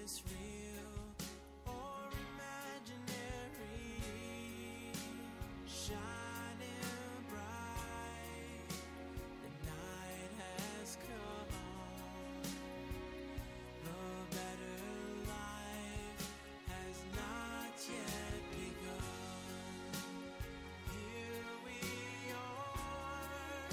this real or imaginary? Shining bright, the night has come. The better life has not yet begun. Here we are,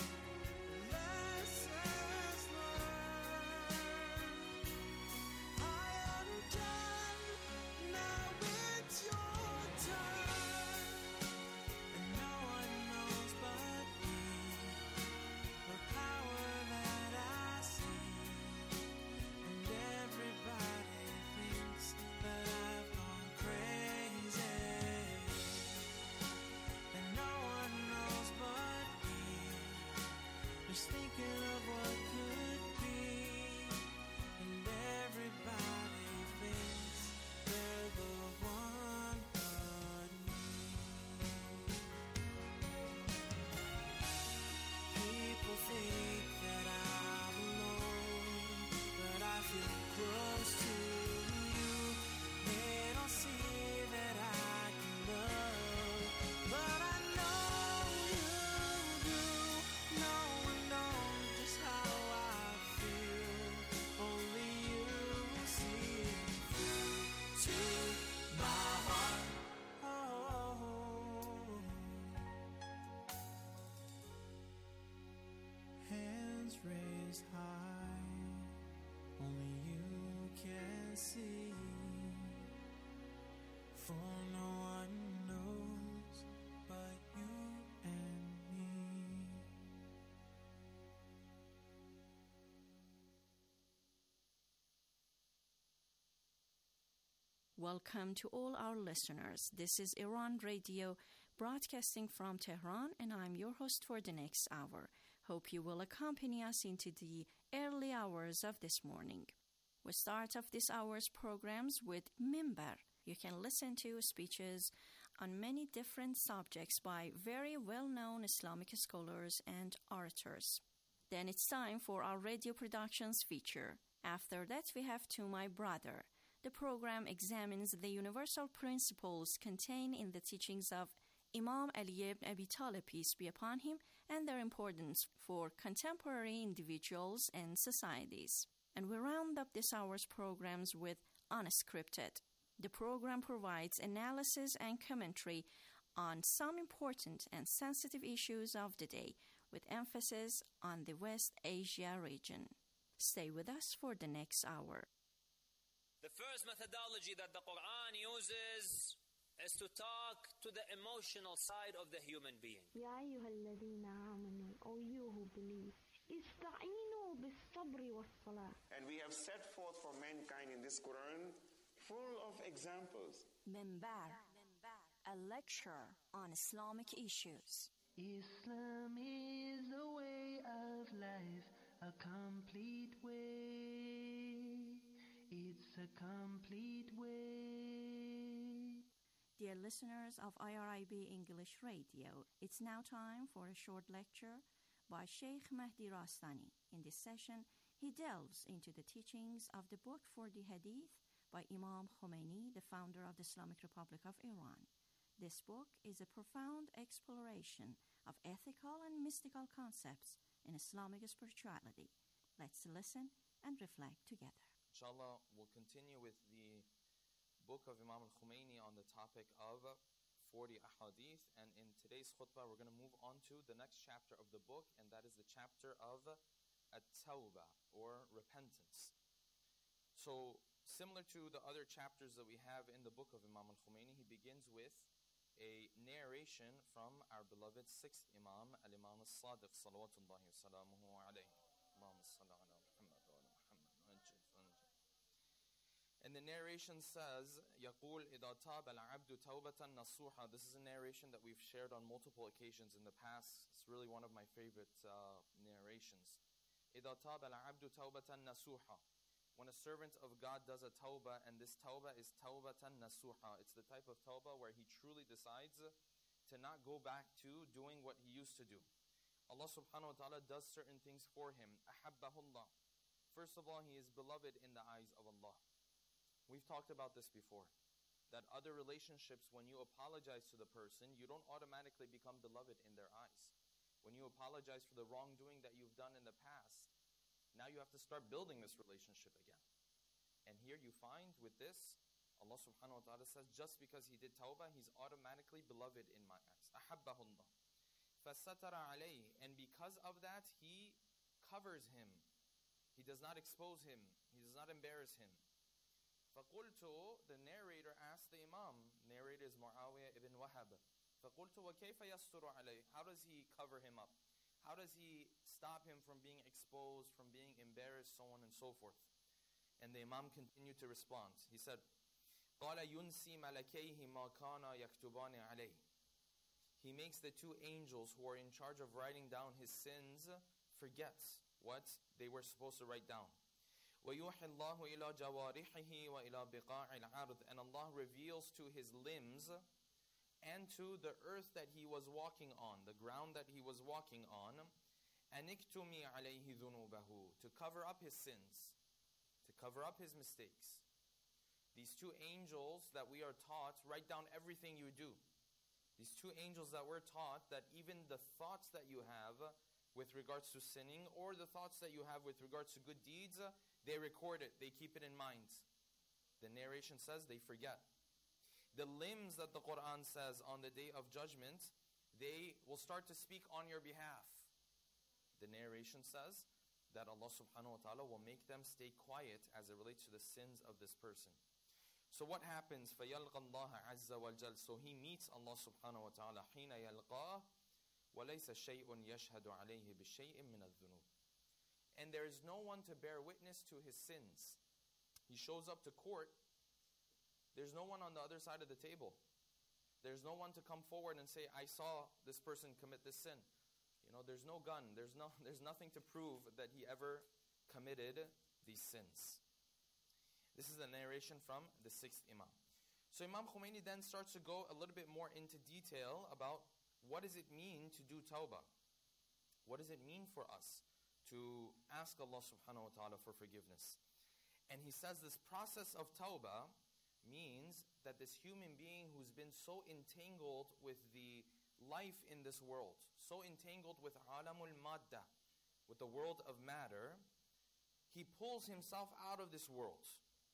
lessons learned. I am done, now it's your turn. And no one knows but me the power that I see. And everybody thinks that I've gone crazy. And no one knows but me, just thinking of what could be. And everybody thinks they're the one but me. People think that I'm alone, but I feel close to you. They don't see that I can love, but I know you do. No one knows just how I feel. Only you see through to my heart. Oh. Hands raised high, only you can see. For no one knows but you and me. Welcome to all our listeners. This is Iran Radio, broadcasting from Tehran, and I'm your host for the next hour. Hope you will accompany us into the early hours of this morning. We start off this hour's programs with Minbar. You can listen to speeches on many different subjects by very well-known Islamic scholars and orators. Then it's time for our radio productions feature. After that, we have To My Brother. The program examines the universal principles contained in the teachings of Imam Ali ibn Abi Talib, peace be upon him, and their importance for contemporary individuals and societies. And we round up this hour's programs with Unscripted. The program provides analysis and commentary on some important and sensitive issues of the day, with emphasis on the West Asia region. Stay with us for the next hour. The first methodology that the Quran uses is to talk to the emotional side of the human being. يا أيها الذين آمنوا, O you who believe, استعينوا بالصبر والصلاة. And we have set forth for mankind in this Quran full of examples. Minbar, a lecture on Islamic issues. Islam is a way of life, a complete way. It's a complete way. Dear listeners of IRIB English Radio, it's now time for a short lecture by Sheikh Mahdi Rastani. In this session, he delves into the teachings of the book for the Hadith by Imam Khomeini, the founder of the Islamic Republic of Iran. This book is a profound exploration of ethical and mystical concepts in Islamic spirituality. Let's listen and reflect together. Inshallah, we'll continue with the book of Imam al-Khomeini on the topic of 40 ahadith, and in today's khutbah we're going to move on to the next chapter of the book, and that is the chapter of at-tawbah, or repentance. So similar to the other chapters that we have in the book of Imam al-Khomeini, he begins with a narration from our beloved sixth Imam, Al-Imam al-Sadiq, salawatullahi wa salamuhu alayhi. And the narration says, يقول إذا تاب العبد توبة نصوحة. This is a narration that we've shared on multiple occasions in the past. It's really one of my favorite narrations. إذا تاب العبد توبة نصوحة. When a servant of God does a tawbah, and this tawbah is tawbatan nasuha. It's the type of tawbah where he truly decides to not go back to doing what he used to do. Allah subhanahu wa ta'ala does certain things for him. أحبه الله. First of all, he is beloved in the eyes of Allah. We've talked about this before. That other relationships, when you apologize to the person, you don't automatically become beloved in their eyes. When you apologize for the wrongdoing that you've done in the past, now you have to start building this relationship again. And here you find with this, Allah subhanahu wa ta'ala says, just because he did tawbah, he's automatically beloved in my eyes. أَحَبَّهُ اللَّهُ فَسَتَرَ عَلَيْهِ. And because of that, he covers him. He does not expose him. He does not embarrass him. فَقُلْتُ, the narrator asked the Imam, narrator is Muawiyah ibn Wahab. فَقُلْتُ وَكَيْفَ يَسْتُرُ عَلَيْهِ. How does he cover him up? How does he stop him from being exposed, from being embarrassed, so on and so forth? And the Imam continued to respond. He said, قَالَ يُنْسِي مَلَكَيْهِ مَا كَانَ يَكْتُبَانِ عَلَيْهِ. He makes the two angels who are in charge of writing down his sins forget what they were supposed to write down. وَيُوحِي اللَّهُ إِلَى جَوَارِحِهِ وَإِلَى بِقَاعِ الْعَرْضِ. And Allah reveals to his limbs and to the earth that he was walking on, the ground that he was walking on, أَنِ اكْتُمِي عَلَيْهِ ذُنُوبَهُ. To cover up his sins, to cover up his mistakes. These two angels that we are taught write down everything you do. These two angels that we're taught that even the thoughts that you have with regards to sinning or the thoughts that you have with regards to good deeds, they record it, they keep it in mind. The narration says they forget. The limbs that the Quran says on the day of judgment, they will start to speak on your behalf. The narration says that Allah subhanahu wa ta'ala will make them stay quiet as it relates to the sins of this person. So what happens? فَيَلْقَى اللَّهَ عَزَّ وَالْجَلْ. So he meets Allah subhanahu wa ta'ala حِينَ يَلْقَاهُ وَلَيْسَ شَيْءٌ يَشْهَدُ عَلَيْهِ بِشَيْءٍ مِّنَ الذُّنُوبِ. And there is no one to bear witness to his sins. He shows up to court. There's no one on the other side of the table. There's no one to come forward and say, I saw this person commit this sin. There's no gun. There's nothing to prove that he ever committed these sins. This is a narration from the 6th Imam. So Imam Khomeini then starts to go a little bit more into detail about what does it mean to do tawbah? What does it mean for us to ask Allah subhanahu wa ta'ala for forgiveness? And he says this process of tawbah means that this human being who's been so entangled with the life in this world, so entangled with alamul madda, with the world of matter, he pulls himself out of this world.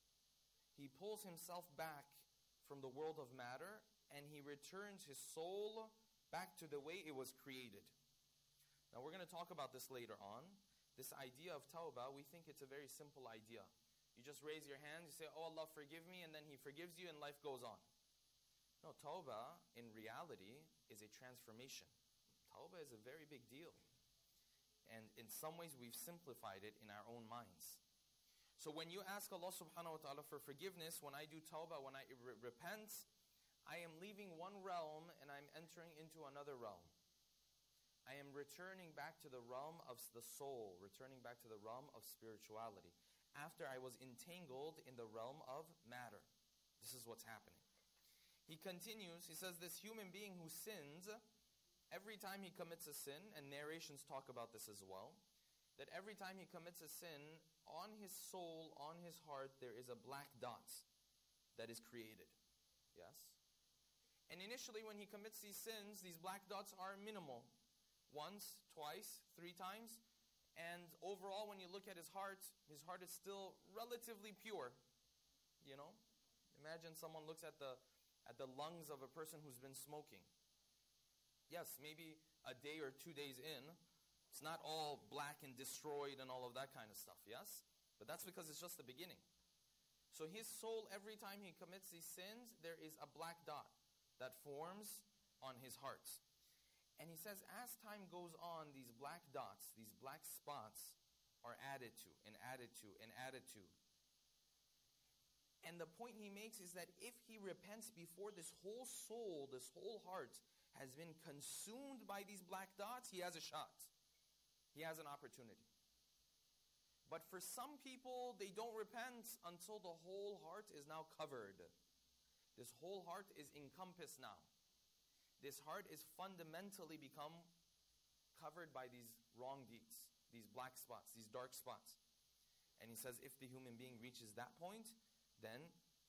He pulls himself back from the world of matter and he returns his soul back to the way it was created. Now we're going to talk about this later on. This idea of tawbah, we think it's a very simple idea. You just raise your hands, you say, oh Allah forgive me, and then He forgives you and life goes on. No, tawbah in reality is a transformation. Tawbah is a very big deal. And in some ways we've simplified it in our own minds. So when you ask Allah subhanahu wa ta'ala for forgiveness, when I do tawbah, when I repent, I am leaving one realm and I'm entering into another realm. I am returning back to the realm of the soul, returning back to the realm of spirituality, after I was entangled in the realm of matter. This is what's happening. He continues, he says, this human being who sins, every time he commits a sin, and narrations talk about this as well, that every time he commits a sin, on his soul, on his heart, there is a black dot that is created. Yes? And initially when he commits these sins, these black dots are minimal. Once, twice, 3 times. And overall, when you look at his heart is still relatively pure. Imagine someone looks at the lungs of a person who's been smoking. Yes, maybe a day or 2 days in, it's not all black and destroyed and all of that kind of stuff, yes? But that's because it's just the beginning. So his soul, every time he commits these sins, there is a black dot that forms on his heart. And he says, as time goes on, these black dots, these black spots are added to and added to and added to. And the point he makes is that if he repents before this whole soul, this whole heart has been consumed by these black dots, he has a shot. He has an opportunity. But for some people, they don't repent until the whole heart is now covered. This whole heart is encompassed now. This heart is fundamentally become covered by these wrong deeds, these black spots, these dark spots. And he says if the human being reaches that point, then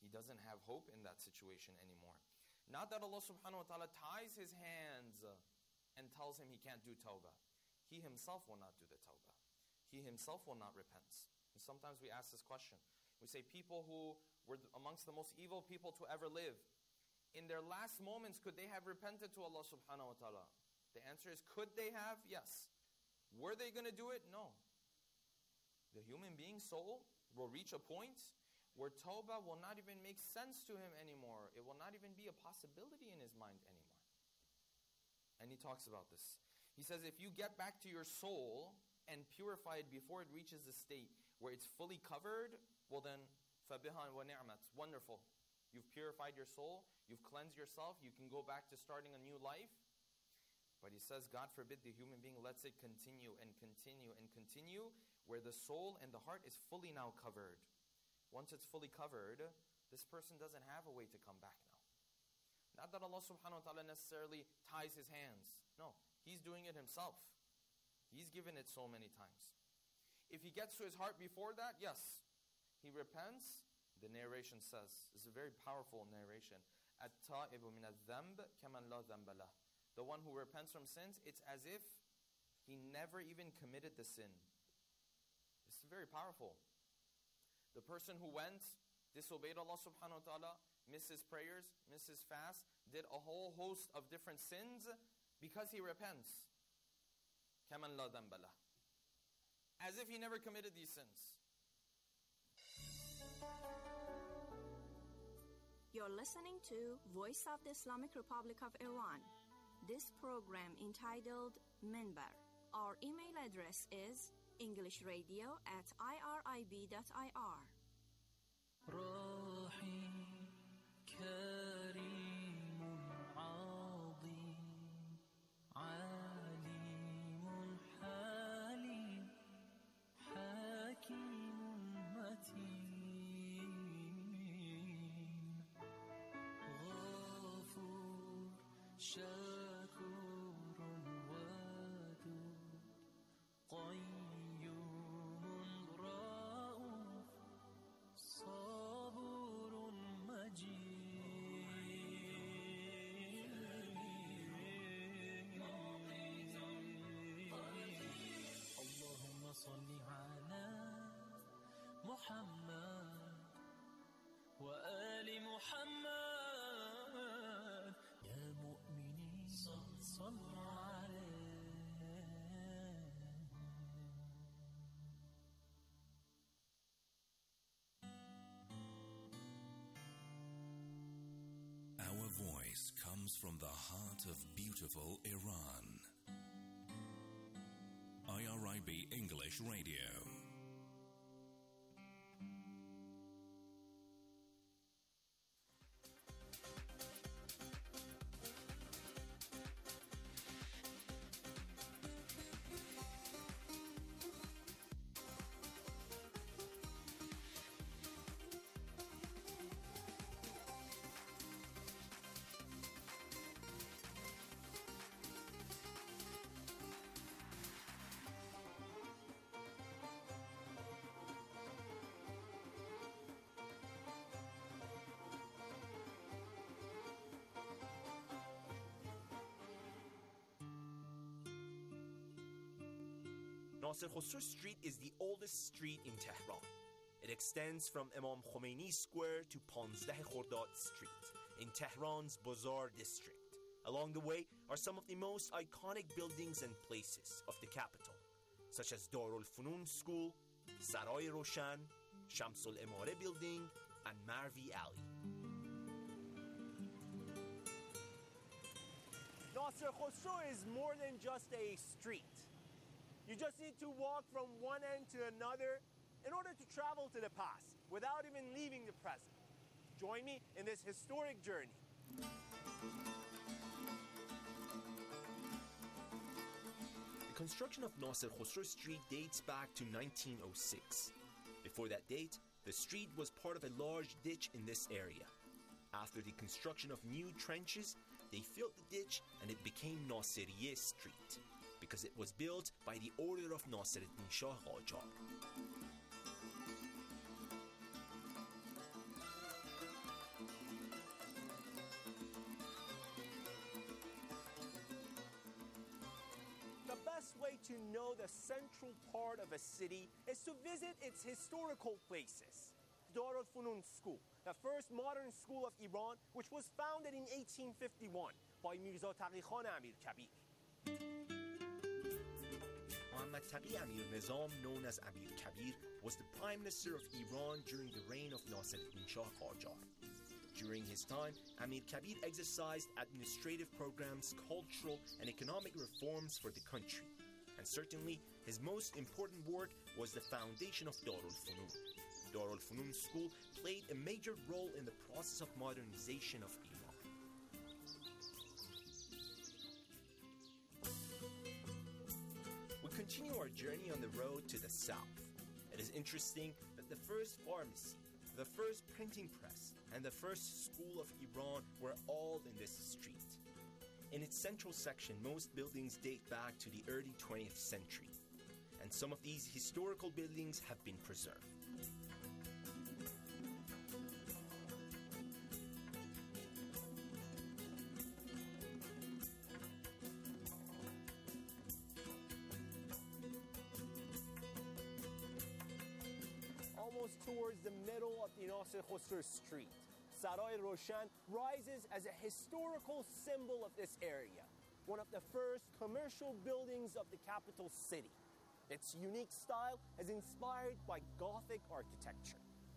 He doesn't have hope in that situation anymore. Not that Allah subhanahu wa ta'ala ties his hands and tells him he can't do tawbah. He himself will not do the tawbah. He himself will not repent. And sometimes we ask this question. We say people who were amongst the most evil people to ever live, in their last moments, could they have repented to Allah subhanahu wa ta'ala? The answer is, could they have? Yes. Were they going to do it? No. The human being soul will reach a point where tawbah will not even make sense to him anymore. It will not even be a possibility in his mind anymore. And he talks about this. He says, if you get back to your soul and purify it before it reaches the state where it's fully covered, well then, فَبِهَا وَنِعْمَةٌ. Wonderful. You've purified your soul, you've cleansed yourself, you can go back to starting a new life. But he says, God forbid the human being lets it continue and continue and continue, where the soul and the heart is fully now covered. Once it's fully covered, this person doesn't have a way to come back now. Not that Allah subhanahu wa ta'ala necessarily ties his hands. No, he's doing it himself. He's given it so many times. If he gets to his heart before that, yes, he repents. The narration says, this is a very powerful narration, التَّائِبُ مِنَ الذَّنْبِ كَمَنْ لَا ذَنْبَ لَهُ. The one who repents from sins, it's as if he never even committed the sin. This is very powerful. The person who went, disobeyed Allah subhanahu wa ta'ala, missed his prayers, missed his fast, did a whole host of different sins, because he repents. كَمَنْ لَا ذَنْبَ لَهُ. As if he never committed these sins. You're listening to Voice of the Islamic Republic of Iran. This program entitled Minbar. Our email address is englishradio@irib.ir. راحي كريم عظيم عليم حليم حكيم متين غفور شكور ودود قيوم رؤوف صبور مجيد اللهم صل على محمد وآل محمد يا مؤمنين صلوا عليه. Our voice comes from the heart of beautiful Iran. IRIB English Radio. Nasir Khosrow Street is the oldest street in Tehran. It extends from Imam Khomeini Square to 15 Khordad Street in Tehran's Bazar district. Along the way are some of the most iconic buildings and places of the capital, such as Darul Funun School, Saray Roshan, Shamsul Imare Building, and Marvi Alley. Nasir Khosrow is more than just a street. You just need to walk from one end to another in order to travel to the past without even leaving the present. Join me in this historic journey. The construction of Nasir Khosrow Street dates back to 1906. Before that date, the street was part of a large ditch in this area. After the construction of new trenches, they filled the ditch and it became Nasiriye Street, because it was built by the order of Nasiruddin Shah Qajar. to know the central part of a city is to visit its historical places. Dar al-Funun School, the first modern school of Iran, which was founded in 1851 by Mirza Taqi Khan Amir Kabir. Muhammad Taqi Amir Nizam, known as Amir Kabir, was the Prime Minister of Iran during the reign of Nasiruddin Shah Qajar. During his time, Amir Kabir exercised administrative programs, cultural and economic reforms for the country. And certainly, his most important work was the foundation of Dar al-Funun. Dar al-Funun School played a major role in the process of modernization of Iran. We continue our journey on the road to the south. It is interesting that the first pharmacy, the first printing press, and the first school of Iran were all in this street. In its central section, most buildings date back to the early 20th century, and some of these historical buildings have been preserved. Almost towards the middle of the Nasir Khosrow Street, Saray Roshan rises as a historical symbol of this area, one of the first commercial buildings of the capital city. Its unique style is inspired by Gothic architecture.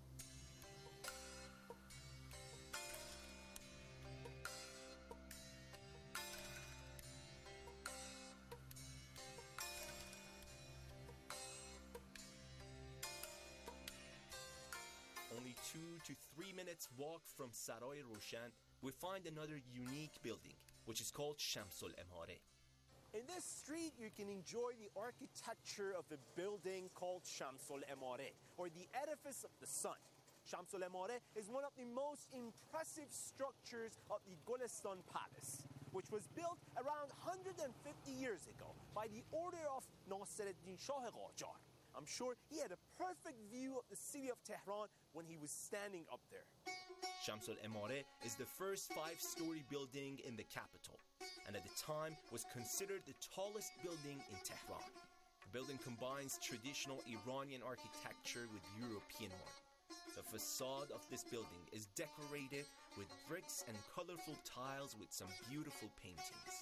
Only 2 to 3 minutes walk from Saray Roshan, we find another unique building, which is called Shamsul Emare. In this street, you can enjoy the architecture of a building called Shamsul Emare, or the edifice of the sun. Shamsul Emare is one of the most impressive structures of the Gulistan Palace, which was built around 150 years ago by the order of Nasiruddin Shah Qajar. I'm sure he had a perfect view of the city of Tehran when he was standing up there. Shamsul Emare is the first 5-story building in the capital, and at the time was considered the tallest building in Tehran. The building combines traditional Iranian architecture with European one. The facade of this building is decorated with bricks and colorful tiles with some beautiful paintings.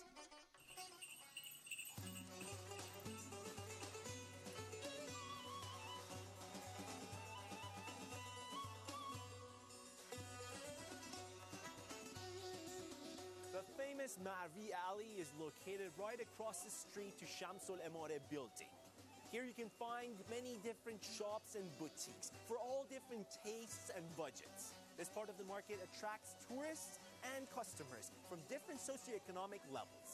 The famous Marvi Alley is located right across the street to Shamsul Emare building. Here you can find many different shops and boutiques for all different tastes and budgets. This part of the market attracts tourists and customers from different socioeconomic levels.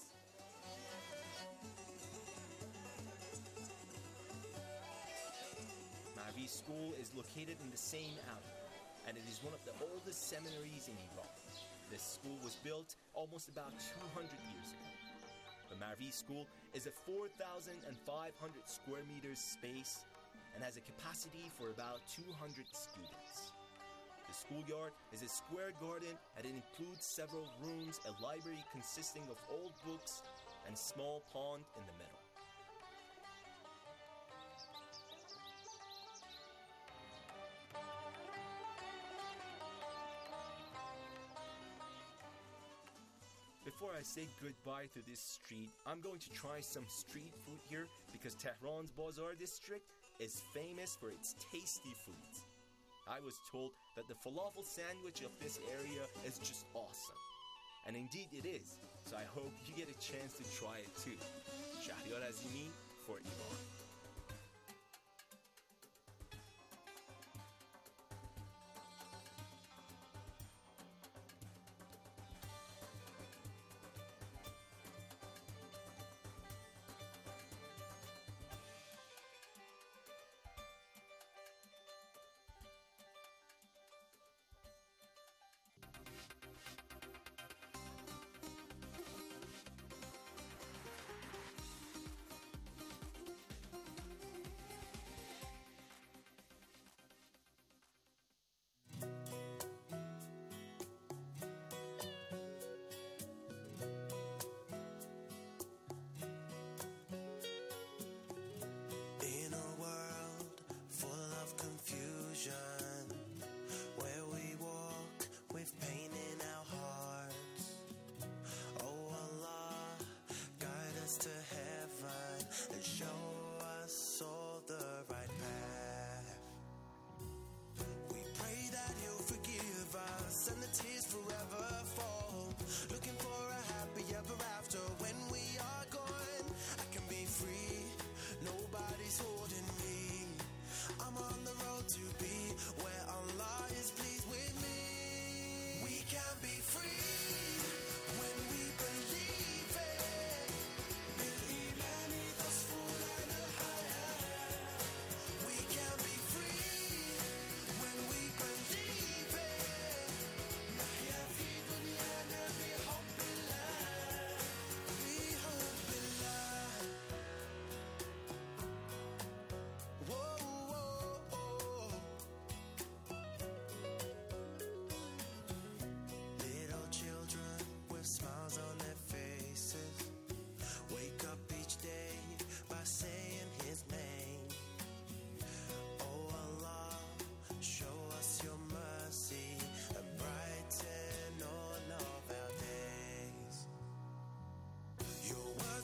Marvi School is located in the same alley, and it is one of the oldest seminaries in Iran. This school was built almost about 200 years ago. The Marvi School is a 4,500 square meters space and has a capacity for about 200 students. The schoolyard is a square garden and it includes several rooms, a library consisting of old books, and a small pond in the middle. Before I say goodbye to this street, I'm going to try some street food here because Tehran's Bazar district is famous for its tasty foods. I was told that the falafel sandwich of this area is just awesome. And indeed it is, so I hope you get a chance to try it too. Shahryar Azimi for Iran.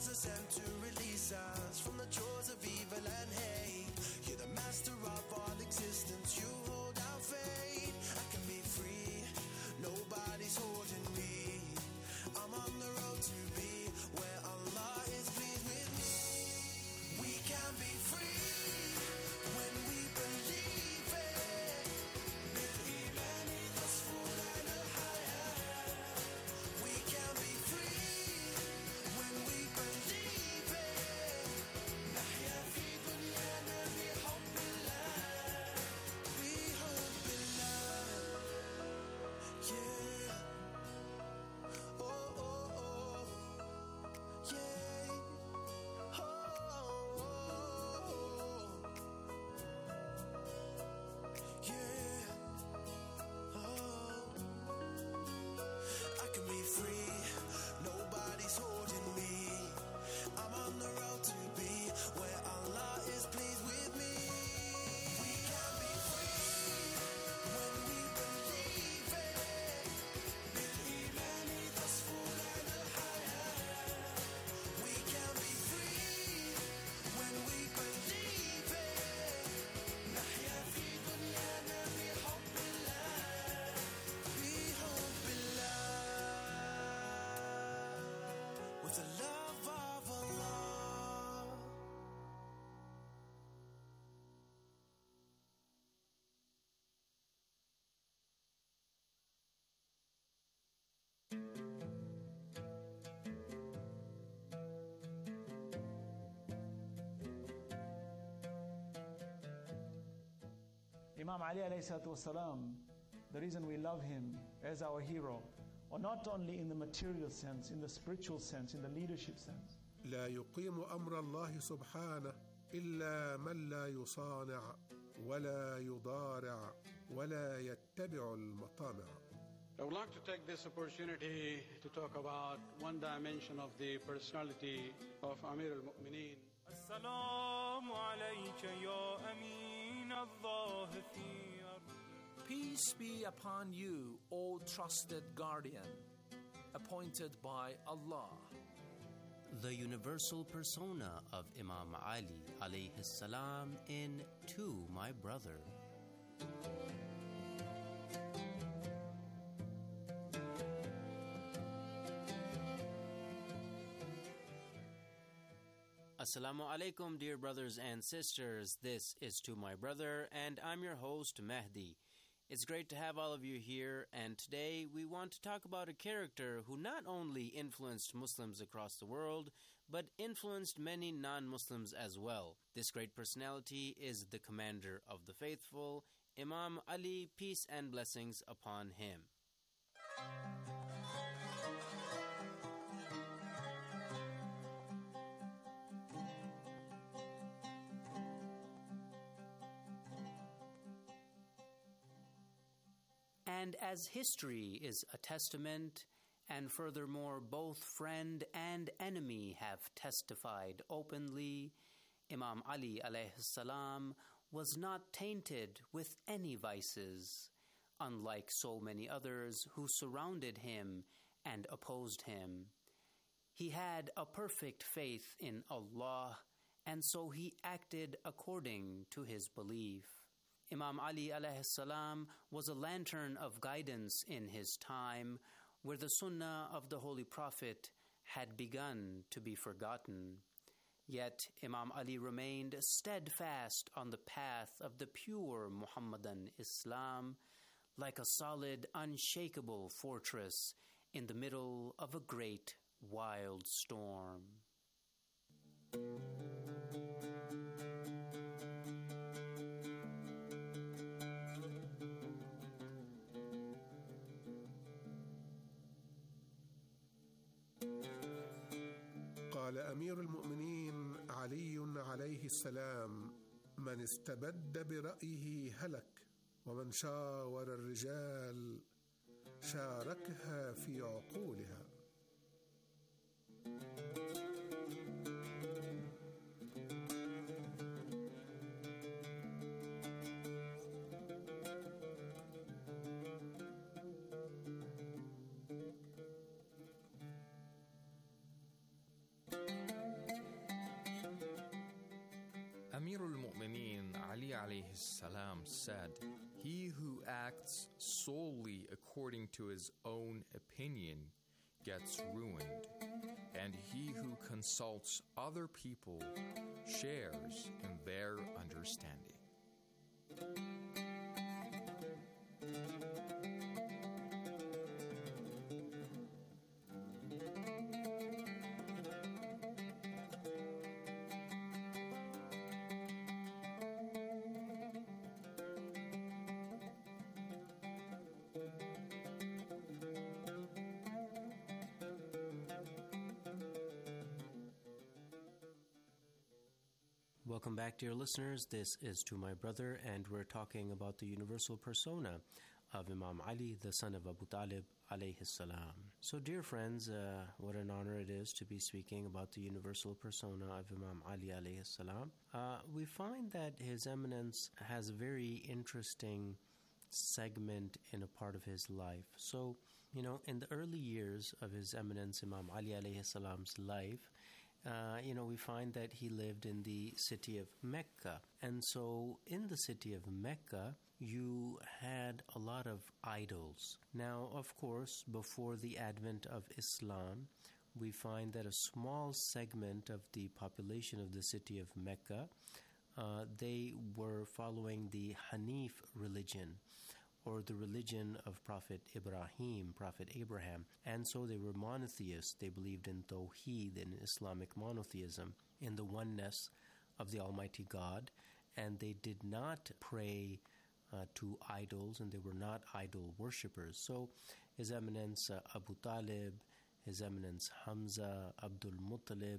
chose us and to release us from the chores of evil and hate. You're the master of all existence, you hold our fate. I can be free, nobody's holding me. I'm on the road to be where Allah is pleased with me. We can be free when we believe it. بالإيمان تصفو لنا الحياة. We can be free when we believe it. نحيا في دنيانا بحب الله. بحب الله. Yeah. Oh, oh, oh. Yeah. Oh, oh, oh. Yeah. Oh. I can be free, nobody's holding me. I'm on the road to be where Allah is pleased with me. We can be free when we believe it. بالإيمان تصفو لنا الحياة. We can be free when we believe it. نحيا في دنيانا بحب الله. بحب الله. With the love of Allah. Imam Ali alayhi salatu wasalam, the reason we love him as our hero, or not only in the material sense, in the spiritual sense, in the leadership sense. لا يقيم أمر الله سبحانه إلا من لا يصانع ولا يضارع ولا يتبع المطامع. I would like to take this opportunity to talk about one dimension of the personality of Amir al-Mu'mineen. السلام عليك يا أمين الظاهر. Peace be upon you, O trusted guardian, appointed by Allah. The universal persona of Imam Ali alayhi salam in To My Brother. Assalamu alaikum, dear brothers and sisters. This is To My Brother, and I'm your host, Mehdi. It's great to have all of you here, and today we want to talk about a character who not only influenced Muslims across the world, but influenced many non-Muslims as well. This great personality is the commander of the faithful, Imam Ali, peace and blessings upon him. And as history is a testament, and furthermore both friend and enemy have testified openly, Imam Ali alayhi salam was not tainted with any vices, unlike so many others who surrounded him and opposed him. He had a perfect faith in Allah, and so he acted according to his belief. Imam Ali alayhi salam was a lantern of guidance in his time, where the sunnah of the Holy Prophet had begun to be forgotten. Yet Imam Ali remained steadfast on the path of the pure Muhammadan Islam, like a solid, unshakable fortress in the middle of a great, wild storm. قال أمير المؤمنين علي عليه السلام: من استبد برأيه هلك، ومن شاور الرجال شاركها في عقولها. alayhi salam said, "He who acts solely according to his own opinion gets ruined, and he who consults other people shares in their understanding." Welcome back, dear listeners. This is To My Brother, and we're talking about the universal persona of Imam Ali, the son of Abu Talib, alayhi salam. So, dear friends, what an honor it is to be speaking about the universal persona of Imam Ali, alayhi salam. We find that His Eminence has a very interesting segment in a part of his life. So, in the early years of His Eminence Imam Ali, alayhi salam's life, we find that he lived in the city of Mecca. And so in the city of Mecca, you had a lot of idols. Now, of course, before the advent of Islam, we find that a small segment of the population of the city of Mecca, they were following the Hanif religion, or the religion of Prophet Abraham. And so they were monotheists. They believed in Tawheed, in Islamic monotheism, in the oneness of the Almighty God. And they did not pray to idols, and they were not idol worshippers. So His Eminence Abu Talib, His Eminence Hamza, Abdul Muttalib,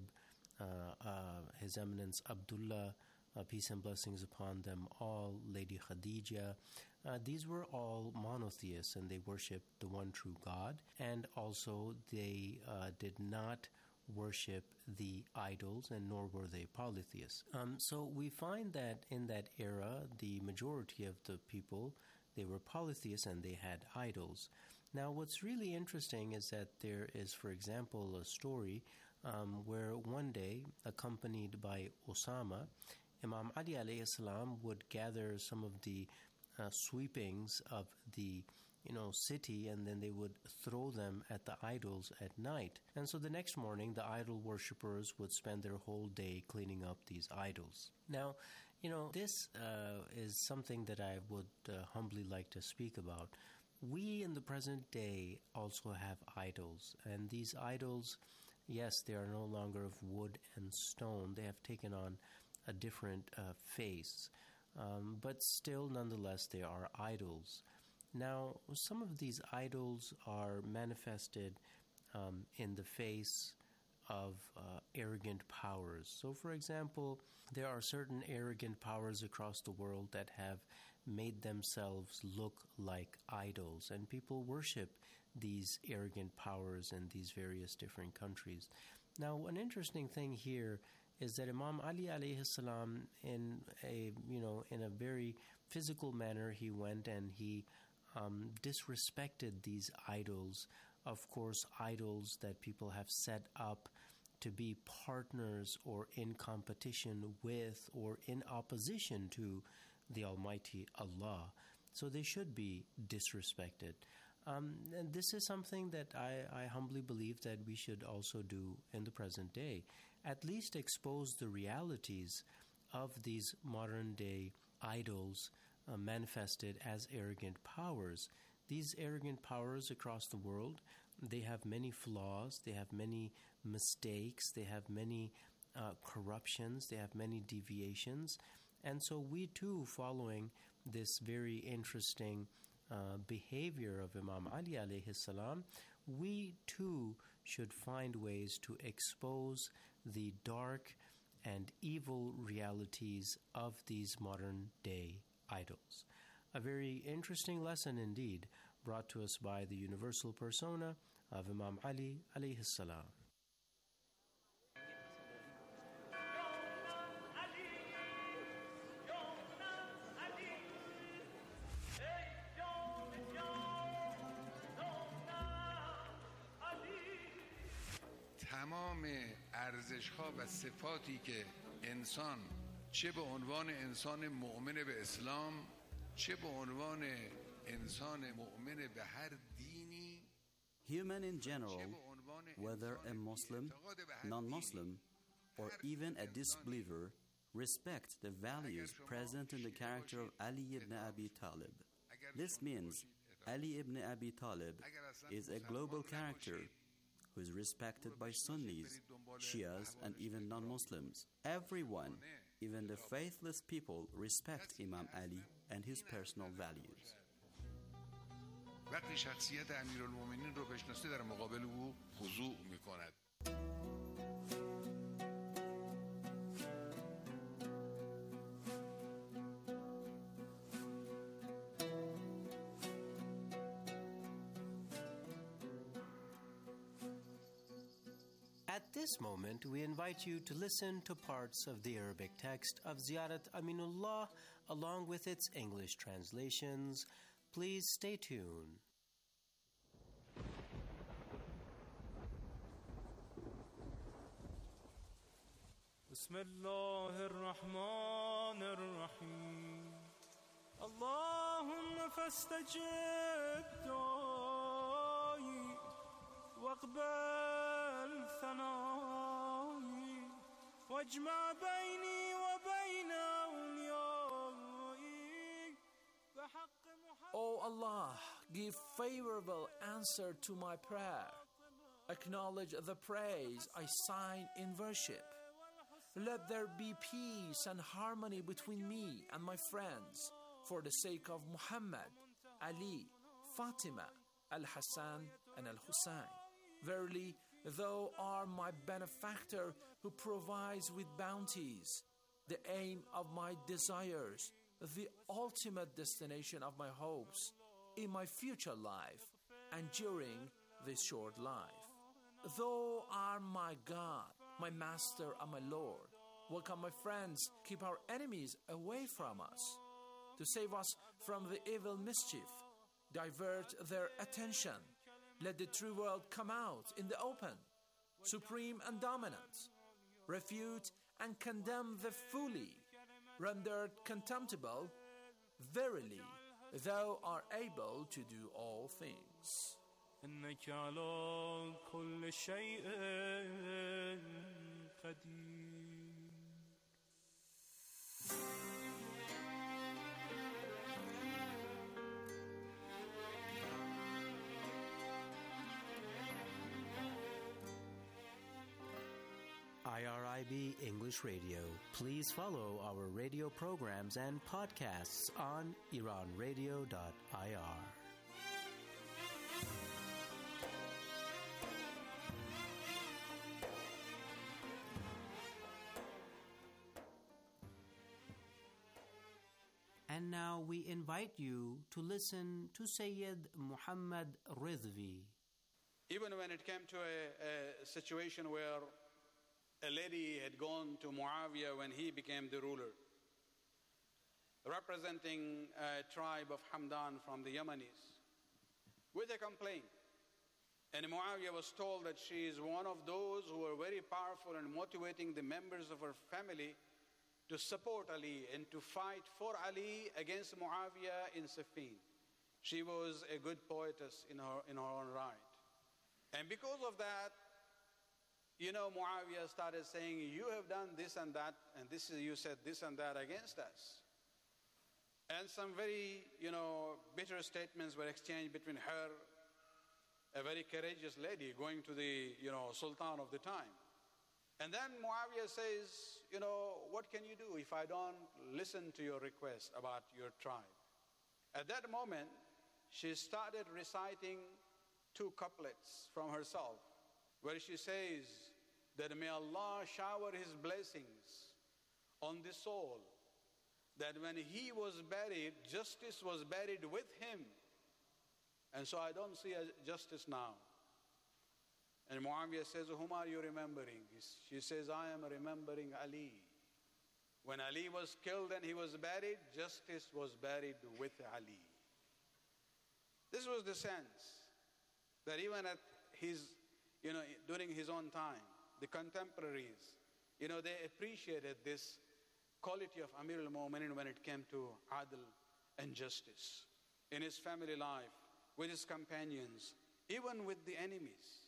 His Eminence Abdullah, peace and blessings upon them all, Lady Khadija, these were all monotheists, and they worshipped the one true God, and also they did not worship the idols, and nor were they polytheists. So we find that in that era, the majority of the people, they were polytheists and they had idols. Now, what's really interesting is that there is, for example, a story where one day, accompanied by Osama, Imam Ali alayhi salam would gather some of the sweepings of the city, and then they would throw them at the idols at night. And so the next morning, the idol worshippers would spend their whole day cleaning up these idols. Now, this is something that I would humbly like to speak about. We in the present day also have idols, and these idols, yes, they are no longer of wood and stone. They have taken on a different face, but still, nonetheless, they are idols. Now, some of these idols are manifested in the face of arrogant powers. So, for example, there are certain arrogant powers across the world that have made themselves look like idols, and people worship these arrogant powers in these various different countries. Now, an interesting thing here is that Imam Ali alayhi salam, in a very physical manner, he went and he disrespected these idols. Of course, idols that people have set up to be partners or in competition with or in opposition to the Almighty Allah. So they should be disrespected. And this is something that I humbly believe that we should also do in the present day. At least expose the realities of these modern day idols manifested as arrogant powers. These arrogant powers across the world, they have many flaws, they have many mistakes, they have many corruptions, they have many deviations. And so we too, following this very interesting behavior of Imam Ali alayhi salam, we too should find ways to expose the dark and evil realities of these modern day idols. A very interesting lesson indeed, brought to us by the universal persona of Imam Ali alayhi salam. تمام ارزش‌ها و صفاتی که انسان چه به عنوان انسان مؤمن به اسلام چه به عنوان انسان مؤمن به هر دینی. Human in general, whether a Muslim, non-Muslim, or even a disbeliever, respect the values present in the character of Ali ibn Abi Talib. This means Ali ibn Abi Talib is a global character who is respected by Sunnis, Shias, and even non-Muslims. Everyone, even the faithless people, respect Imam Ali and his personal values. وقتی شخصیت امیرالمومنین رو بشناسه در مقابل او خضوع میکند. At this moment, we invite you to listen to parts of the Arabic text of Ziyarat Aminullah along with its English translations. Please stay tuned. بسم الله الرحمن الرحيم اللهم فاستجب دعائي واقبل ثنائي واجمع بيني وبين أوليائي بحق محمد. O Allah, give favorable answer to my prayer. Acknowledge the praise I sign in worship. Let there be peace and harmony between me and my friends for the sake of Muhammad, Ali, Fatima, Al-Hassan, and Al-Hussein. Verily, thou art my benefactor who provides with bounties, the aim of my desires, the ultimate destination of my hopes in my future life and during this short life. Thou art my God, my Master and my Lord. Welcome, my friends, keep our enemies away from us. To save us from the evil mischief, divert their attention. Let the true world come out in the open, supreme and dominant. Refute and condemn the fully, rendered contemptible. Verily, thou art able to do all things. إنك على كل شيء قدير. IRIB English Radio. Please follow our radio programs and podcasts on iranradio.ir. And now we invite you to listen to Sayyid Muhammad Ridvi. Even when it came to a situation where a lady had gone to Muawiyah when he became the ruler, representing a tribe of Hamdan from the Yemenis, with a complaint. And Muawiyah was told that she is one of those who are very powerful and motivating the members of her family to support Ali and to fight for Ali against Muawiyah in Siffin. She was a good poetess in her own right. And because of that, Muawiyah started saying, you have done this and that, and you said this and that against us. And some very, bitter statements were exchanged between her, a very courageous lady, going to the, Sultan of the time. And then Muawiyah says, what can you do if I don't listen to your request about your tribe? At that moment, she started reciting 2 couplets from herself, where she says that may Allah shower His blessings on the soul, that when he was buried, justice was buried with him. And so I don't see a justice now. And Muawiyah says, whom are you remembering? She says, I am remembering Ali. When Ali was killed and he was buried, justice was buried with Ali. This was the sense that even at his, during his own time, the contemporaries, they appreciated this quality of Amir al-Mu'minin when it came to adl and justice in his family life, with his companions, even with the enemies.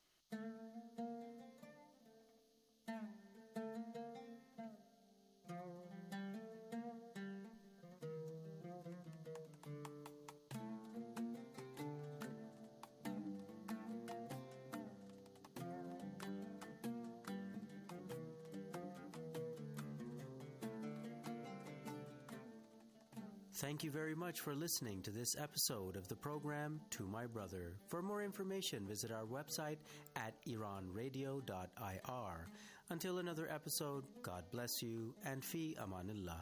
Thank you very much for listening to this episode of the program To My Brother. For more information, visit our website at iranradio.ir. Until another episode, God bless you and fi amanillah.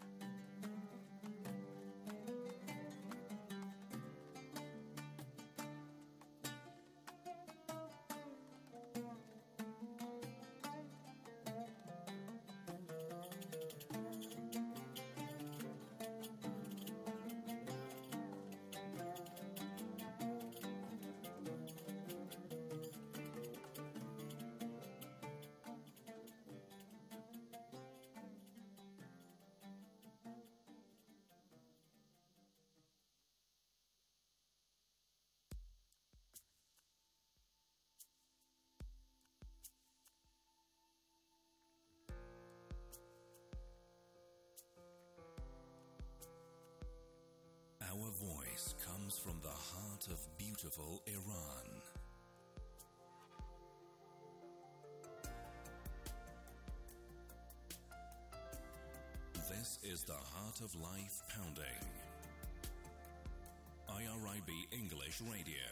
Our voice comes from the heart of beautiful Iran. This is the Heart of Life Pounding. IRIB English Radio.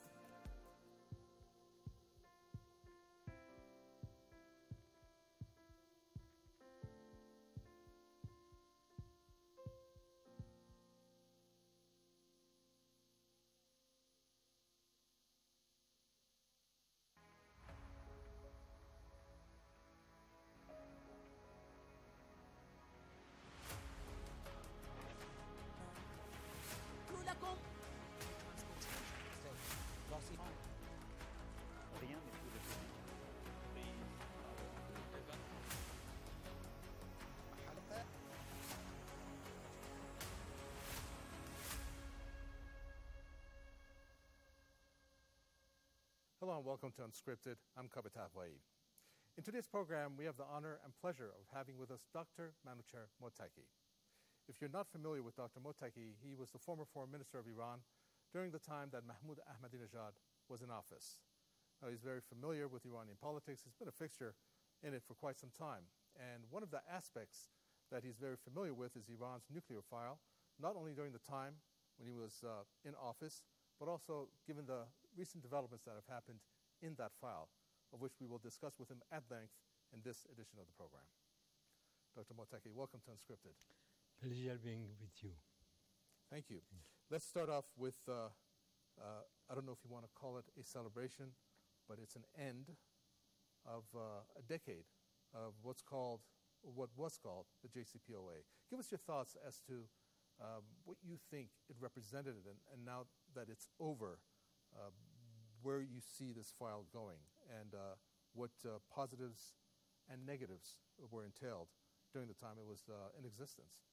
Hello and welcome to Unscripted. I'm Kavitaf Waid. In today's program, we have the honor and pleasure of having with us Dr. Manucher Mottaki. If you're not familiar with Dr. Mottaki, he was the former foreign minister of Iran during the time that Mahmoud Ahmadinejad was in office. Now, he's very familiar with Iranian politics. He's been a fixture in it for quite some time. And one of the aspects that he's very familiar with is Iran's nuclear file, not only during the time when he was in office, but also given the recent developments that have happened in that file, of which we will discuss with him at length in this edition of the program. Dr. Mottaki, welcome to Unscripted. Pleasure being with you. Thank you. Let's start off with, I don't know if you want to call it a celebration, but it's an end of a decade of what was called the JCPOA. Give us your thoughts as to what you think it represented, and now that it's over, where you see this file going, and what positives and negatives were entailed during the time it was in existence.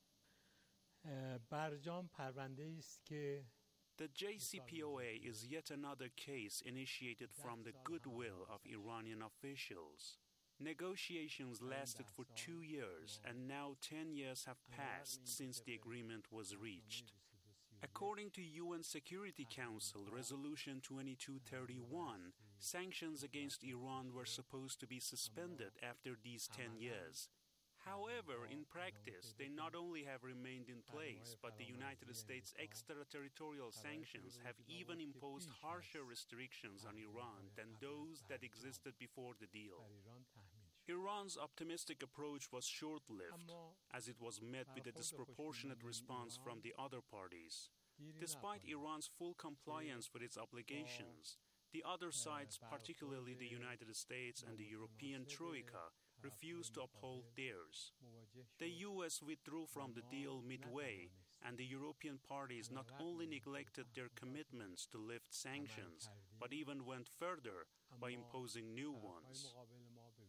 The JCPOA is yet another case initiated from the goodwill of Iranian officials. Negotiations lasted for 2 years, and now 10 years have passed since the agreement was reached. According to UN Security Council Resolution 2231, sanctions against Iran were supposed to be suspended after these 10 years. However, in practice, they not only have remained in place, but the United States' extraterritorial sanctions have even imposed harsher restrictions on Iran than those that existed before the deal. Iran's optimistic approach was short-lived, as it was met with a disproportionate response from the other parties. Despite Iran's full compliance with its obligations, the other sides, particularly the United States and the European Troika, refused to uphold theirs. The US withdrew from the deal midway, and the European parties not only neglected their commitments to lift sanctions, but even went further by imposing new ones.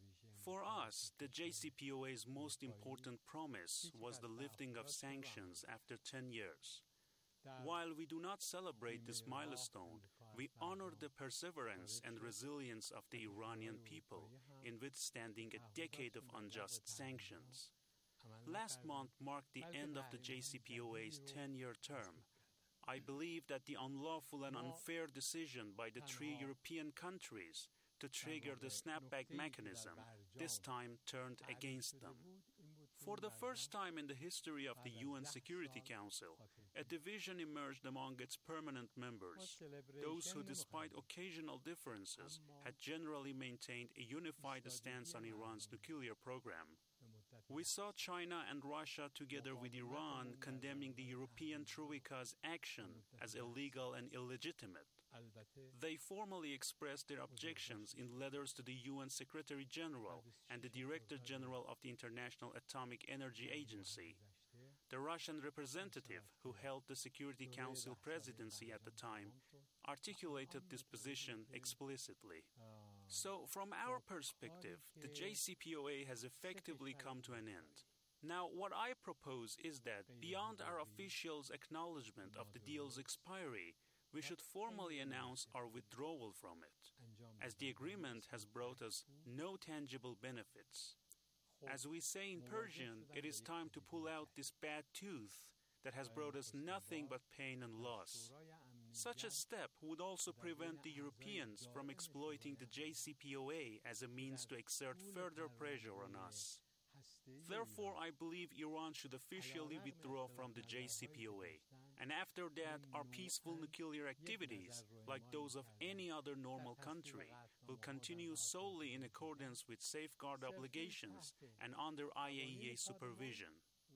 For us, the JCPOA's most important promise was the lifting of sanctions after 10 years. While we do not celebrate this milestone, we honor the perseverance and resilience of the Iranian people in withstanding a decade of unjust sanctions. Last month marked the end of the JCPOA's 10-year term. I believe that the unlawful and unfair decision by the 3 European countries to trigger the snapback mechanism this time turned against them. For the first time in the history of the UN Security Council, a division emerged among its permanent members, those who, despite occasional differences, had generally maintained a unified stance on Iran's nuclear program. We saw China and Russia, together with Iran, condemning the European Troika's action as illegal and illegitimate. They formally expressed their objections in letters to the UN Secretary General and the Director General of the International Atomic Energy Agency. The Russian representative, who held the Security Council presidency at the time, articulated this position explicitly. So, from our perspective, the JCPOA has effectively come to an end. Now, what I propose is that, beyond our officials' acknowledgement of the deal's expiry, we should formally announce our withdrawal from it, as the agreement has brought us no tangible benefits. As we say in Persian, it is time to pull out this bad tooth that has brought us nothing but pain and loss. Such a step would also prevent the Europeans from exploiting the JCPOA as a means to exert further pressure on us. Therefore, I believe Iran should officially withdraw from the JCPOA, and after that, our peaceful nuclear activities, like those of any other normal country, will continue solely in accordance with safeguard obligations and under IAEA supervision.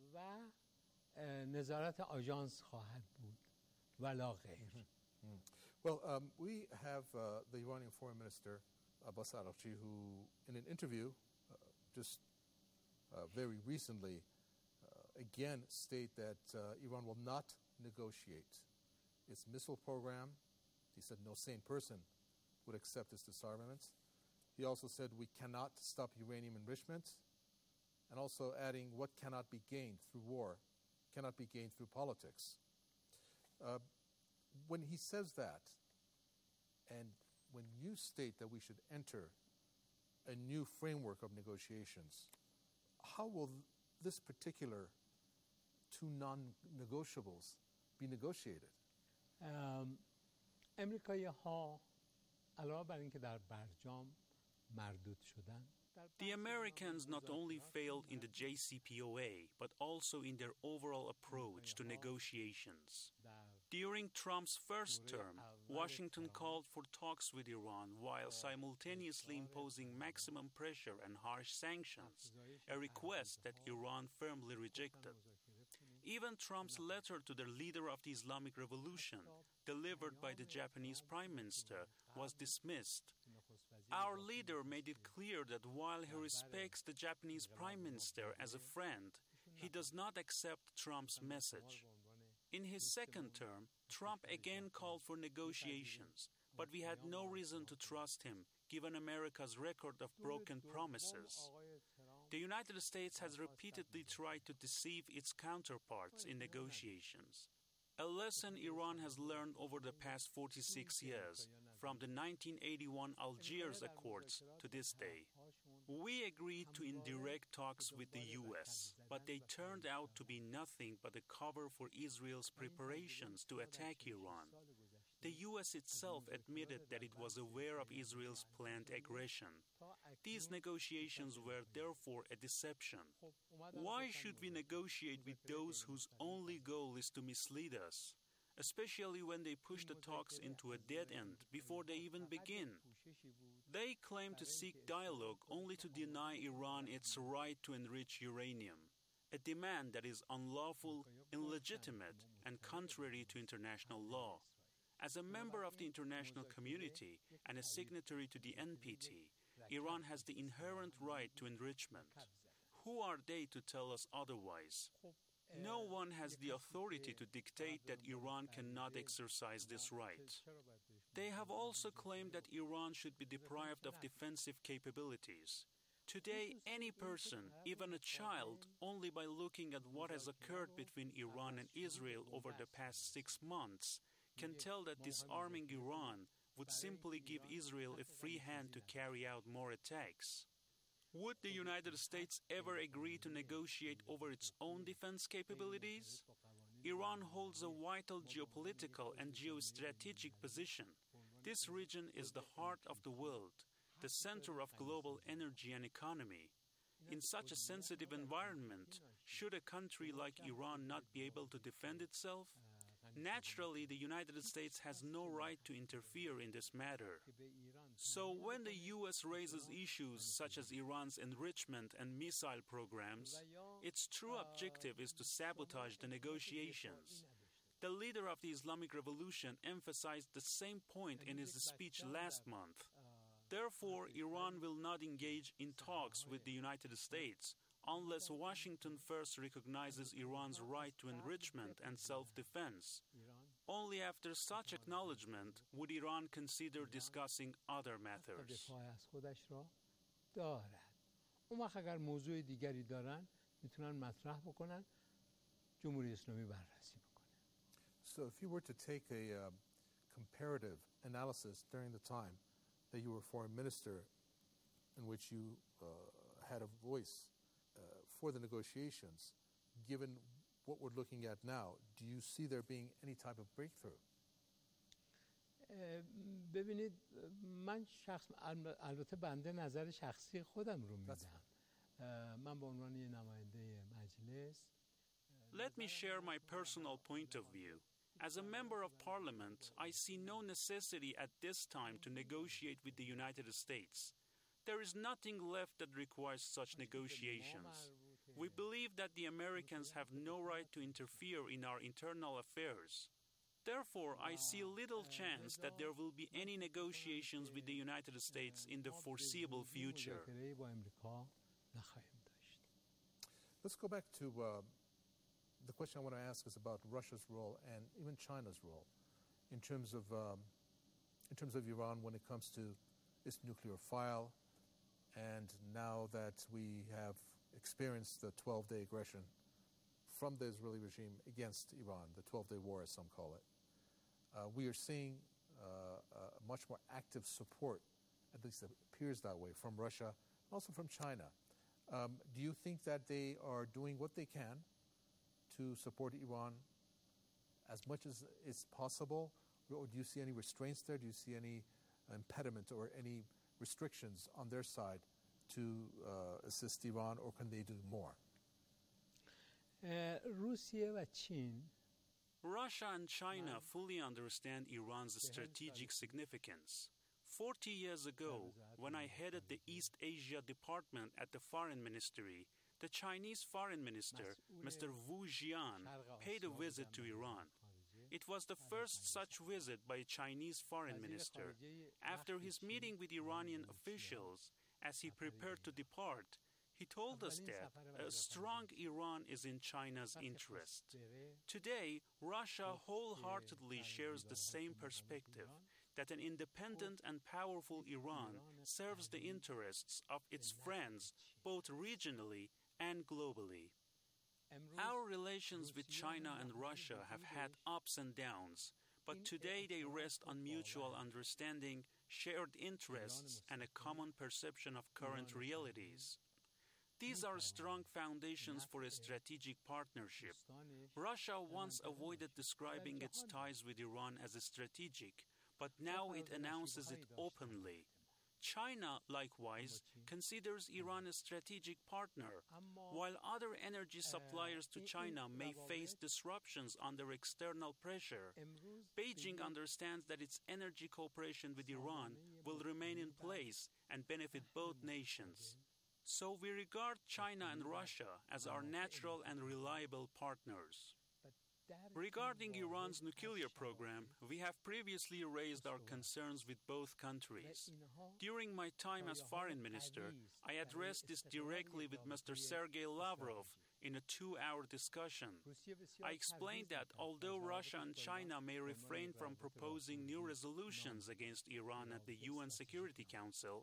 Well, we have the Iranian Foreign Minister, Abbas Araghchi, who, in an interview just very recently, again state that Iran will not negotiate its missile program. He said no sane person would accept its disarmament. He also said we cannot stop uranium enrichment, and also adding what cannot be gained through war cannot be gained through politics. When he says that, and when you state that we should enter a new framework of negotiations, how will this particular two non-negotiables be negotiated? امریکایی ها علاوه بر اینکه در برجام مردود شدن The Americans not only failed in the JCPOA, but also in their overall approach to negotiations. During Trump's first term, Washington called for talks with Iran while simultaneously imposing maximum pressure and harsh sanctions, a request that Iran firmly rejected. Even Trump's letter to the leader of the Islamic Revolution, delivered by the Japanese Prime Minister, was dismissed. Our leader made it clear that while he respects the Japanese Prime Minister as a friend, he does not accept Trump's message. In his second term, Trump again called for negotiations, but we had no reason to trust him, given America's record of broken promises. The United States has repeatedly tried to deceive its counterparts in negotiations. A lesson Iran has learned over the past 46 years, from the 1981 Algiers Accords to this day. We agreed to indirect talks with the U.S., but they turned out to be nothing but a cover for Israel's preparations to attack Iran. The U.S. itself admitted that it was aware of Israel's planned aggression. These negotiations were therefore a deception. Why should we negotiate with those whose only goal is to mislead us, especially when they push the talks into a dead end before they even begin? They claim to seek dialogue only to deny Iran its right to enrich uranium, a demand that is unlawful, illegitimate, and contrary to international law. As a member of the international community and a signatory to the NPT, Iran has the inherent right to enrichment. Who are they to tell us otherwise? No one has the authority to dictate that Iran cannot exercise this right. They have also claimed that Iran should be deprived of defensive capabilities. Today, any person, even a child, only by looking at what has occurred between Iran and Israel over the past 6 months, can tell that disarming Iran would simply give Israel a free hand to carry out more attacks. Would the United States ever agree to negotiate over its own defense capabilities? Iran holds a vital geopolitical and geostrategic position. This region is the heart of the world, the center of global energy and economy. In such a sensitive environment, should a country like Iran not be able to defend itself? Naturally, the United States has no right to interfere in this matter. So when the U.S. raises issues such as Iran's enrichment and missile programs, its true objective is to sabotage the negotiations. The leader of the Islamic Revolution emphasized the same point in his speech last month. Therefore, Iran will not engage in talks with the United States unless Washington first recognizes Iran's right to enrichment and self-defense. Only after such acknowledgement would Iran consider discussing other matters. اون وقت اگر موضوع دیگری دارن میتونن مطرح بکنن جمهوری اسلامی بررسی بکنه. So if you were to take a comparative analysis during the time that you were foreign minister in which you had a voice for the negotiations, given what we're looking at now, do you see there being any type of breakthrough? ببینید من البته بنده نظر شخصی خودم رو میدم. من به عنوان یه نماینده مجلس Let me share my personal point of view. As a member of parliament, I see no necessity at this time to negotiate with the United States. There is nothing left that requires such negotiations. We believe that the Americans have no right to interfere in our internal affairs. Therefore, I see little chance that there will be any negotiations with the United States in the foreseeable future. Let's go back to the question I want to ask is about Russia's role and even China's role in terms of Iran when it comes to its nuclear file, and now that we have experienced the 12-day aggression from the Israeli regime against Iran, the 12-day war as some call it, we are seeing a much more active support, at least it appears that way, from Russia, also from China. Do you think that they are doing what they can to support Iran as much as is possible? Or do you see any restraints there? Do you see any impediment or any restrictions on their side to assist Iran, or can they do more? روسیه و چین Russia and China fully understand Iran's strategic significance. 40 years ago, when I headed the East Asia department at the Foreign Ministry, the Chinese Foreign Minister, Mr. Wu Jian, paid a visit to Iran. It was the first such visit by a Chinese Foreign Minister. After his meeting with Iranian officials, as he prepared to depart, he told us that a strong Iran is in China's interest. Today, Russia wholeheartedly shares the same perspective, that an independent and powerful Iran serves the interests of its friends both regionally and globally. Our relations with China and Russia have had ups and downs, but today they rest on mutual understanding, shared interests, and a common perception of current realities. These are strong foundations for a strategic partnership. Russia once avoided describing its ties with Iran as strategic, but now it announces it openly. China, likewise, considers Iran a strategic partner. While other energy suppliers to China may face disruptions under external pressure, Beijing understands that its energy cooperation with Iran will remain in place and benefit both nations. So we regard China and Russia as our natural and reliable partners. Regarding Iran's nuclear program, we have previously raised our concerns with both countries. During my time as foreign minister, I addressed this directly with Mr. Sergei Lavrov in a 2-hour discussion. I explained that although Russia and China may refrain from proposing new resolutions against Iran at the UN Security Council,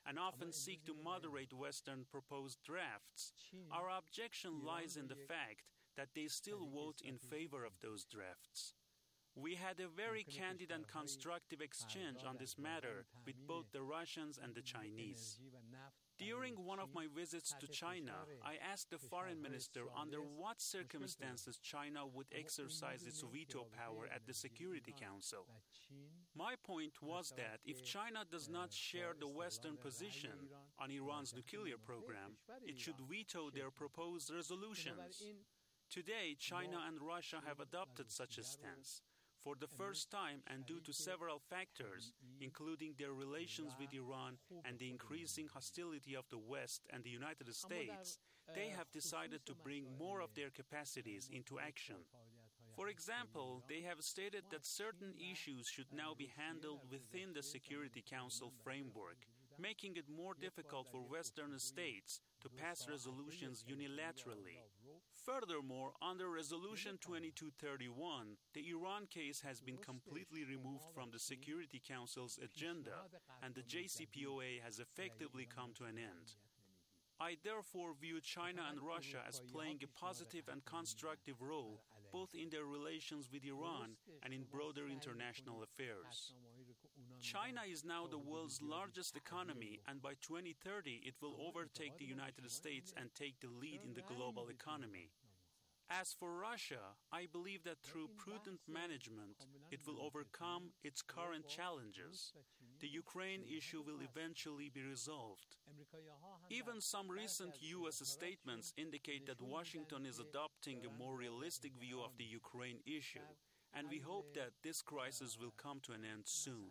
and often seek to moderate Western proposed drafts, our objection lies in the fact that they still vote in favor of those drafts. We had a very candid and constructive exchange on this matter with both the Russians and the Chinese. During one of my visits to China, I asked the foreign minister under what circumstances China would exercise its veto power at the Security Council. My point was that if China does not share the Western position on Iran's nuclear program, it should veto their proposed resolutions. Today, China and Russia have adopted such a stance. For the first time, and due to several factors, including their relations with Iran and the increasing hostility of the West and the United States, they have decided to bring more of their capacities into action. For example, they have stated that certain issues should now be handled within the Security Council framework, making it more difficult for Western states to pass resolutions unilaterally. Furthermore, under Resolution 2231, the Iran case has been completely removed from the Security Council's agenda, and the JCPOA has effectively come to an end. I therefore view China and Russia as playing a positive and constructive role both in their relations with Iran and in broader international affairs. China is now the world's largest economy, and by 2030 it will overtake the United States and take the lead in the global economy. As for Russia, I believe that through prudent management, it will overcome its current challenges. The Ukraine issue will eventually be resolved. Even some recent U.S. statements indicate that Washington is adopting a more realistic view of the Ukraine issue, and we hope that this crisis will come to an end soon.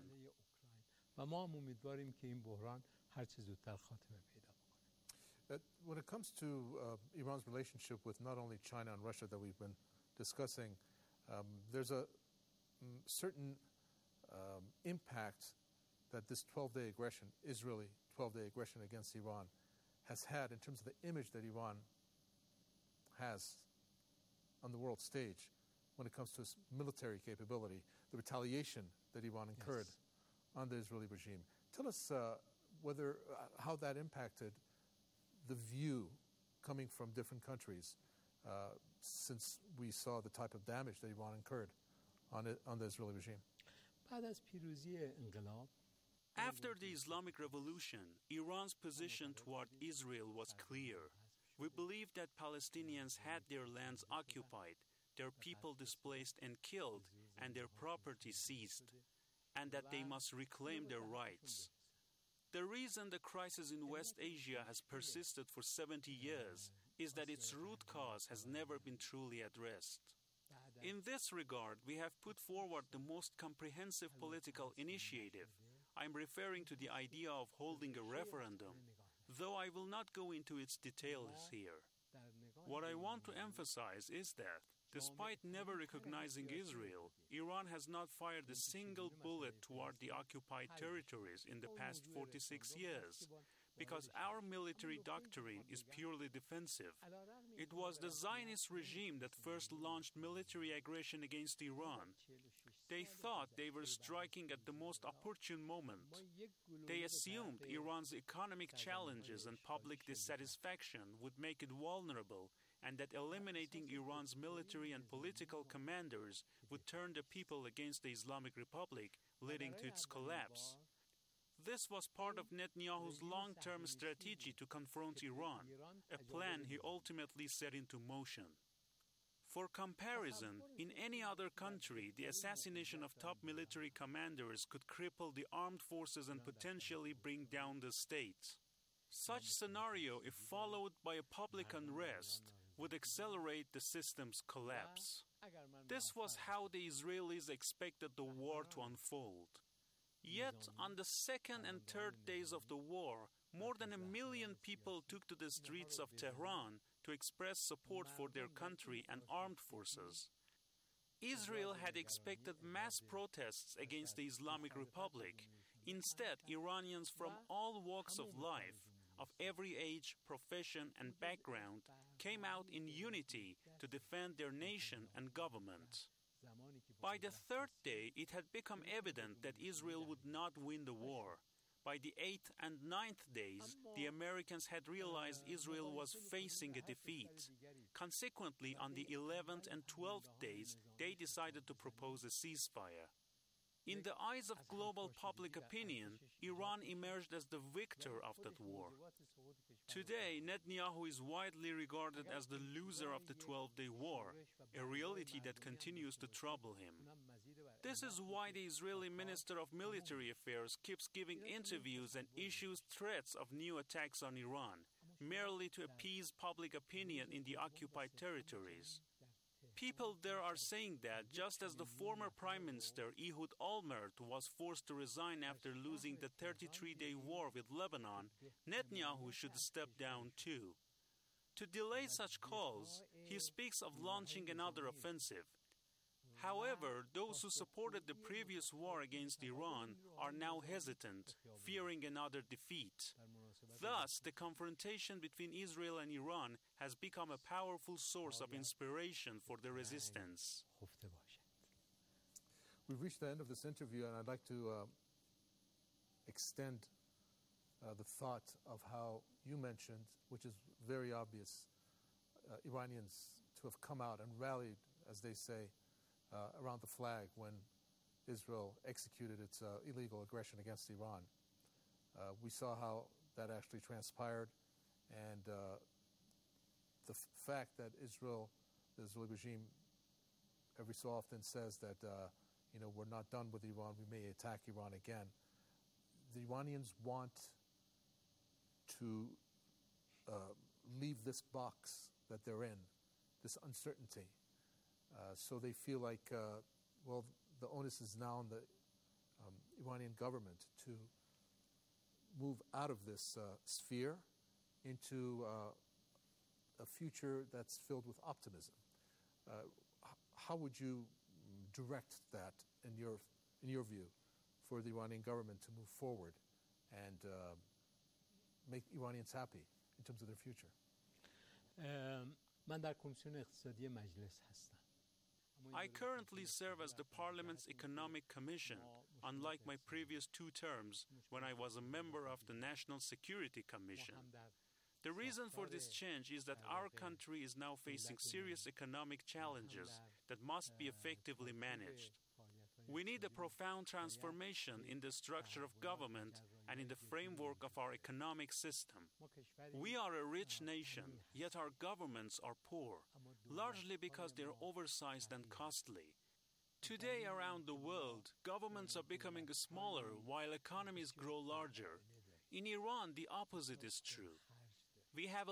When it comes to Iran's relationship with not only China and Russia that we've been discussing, there's a certain impact that this 12-day aggression, Israeli 12-day aggression against Iran, has had in terms of the image that Iran has on the world stage when it comes to its military capability, the retaliation that Iran incurred on the Israeli regime. Tell us how that impacted the view coming from different countries since we saw the type of damage that Iran incurred on the Israeli regime. After the Islamic Revolution, Iran's position toward Israel was clear. We believed that Palestinians had their lands occupied, their people displaced and killed, and their property seized, and that they must reclaim their rights. The reason the crisis in West Asia has persisted for 70 years is that its root cause has never been truly addressed. In this regard, we have put forward the most comprehensive political initiative. I'm referring to the idea of holding a referendum, though I will not go into its details here. What I want to emphasize is that, despite never recognizing Israel, Iran has not fired a single bullet toward the occupied territories in the past 46 years, because our military doctrine is purely defensive. It was the Zionist regime that first launched military aggression against Iran. They thought they were striking at the most opportune moment. They assumed Iran's economic challenges and public dissatisfaction would make it vulnerable, and that eliminating Iran's military and political commanders would turn the people against the Islamic Republic, leading to its collapse. This was part of Netanyahu's long-term strategy to confront Iran, a plan he ultimately set into motion. For comparison, in any other country, the assassination of top military commanders could cripple the armed forces and potentially bring down the state. Such scenario, if followed by a public unrest, would accelerate the system's collapse. This was how the Israelis expected the war to unfold. Yet, on the second and third days of the war, more than 1 million people took to the streets of Tehran to express support for their country and armed forces. Israel had expected mass protests against the Islamic Republic. Instead, Iranians from all walks of life, of every age, profession, and background, came out in unity to defend their nation and government. By the third day, it had become evident that Israel would not win the war. By the 8th and 9th days, the Americans had realized Israel was facing a defeat. Consequently, on the 11th and 12th days, they decided to propose a ceasefire. In the eyes of global public opinion, Iran emerged as the victor of that war. Today, Netanyahu is widely regarded as the loser of the 12-day war, a reality that continues to trouble him. This is why the Israeli Minister of Military Affairs keeps giving interviews and issues threats of new attacks on Iran, merely to appease public opinion in the occupied territories. People there are saying that just as the former Prime Minister Ehud Olmert was forced to resign after losing the 33-day war with Lebanon, Netanyahu should step down too. To delay such calls, he speaks of launching another offensive. However, those who supported the previous war against Iran are now hesitant, fearing another defeat. Thus, the confrontation between Israel and Iran has become a powerful source of inspiration for the resistance. We've reached the end of this interview, and I'd like to extend the thought of how you mentioned, which is very obvious, Iranians to have come out and rallied, as they say, around the flag when Israel executed its illegal aggression against Iran. We saw how that actually transpired, and the fact that the Israeli regime, every so often says that we're not done with Iran, we may attack Iran again. The Iranians want to leave this box that they're in, this uncertainty. So they feel like, the onus is now on the Iranian government to move out of this sphere into a future that's filled with optimism. How would you direct that, in your view, for the Iranian government to move forward and make Iranians happy in terms of their future? من در کمیسیون اقتصادی مجلس هستم. I currently serve as the Parliament's Economic Commission, unlike my previous 2 terms when I was a member of the National Security Commission. The reason for this change is that our country is now facing serious economic challenges that must be effectively managed. We need a profound transformation in the structure of government and in the framework of our economic system. We are a rich nation, yet our governments are poor, largely because they are oversized and costly. Today around the world, governments are becoming smaller while economies grow larger. In Iran, the opposite is true. We have a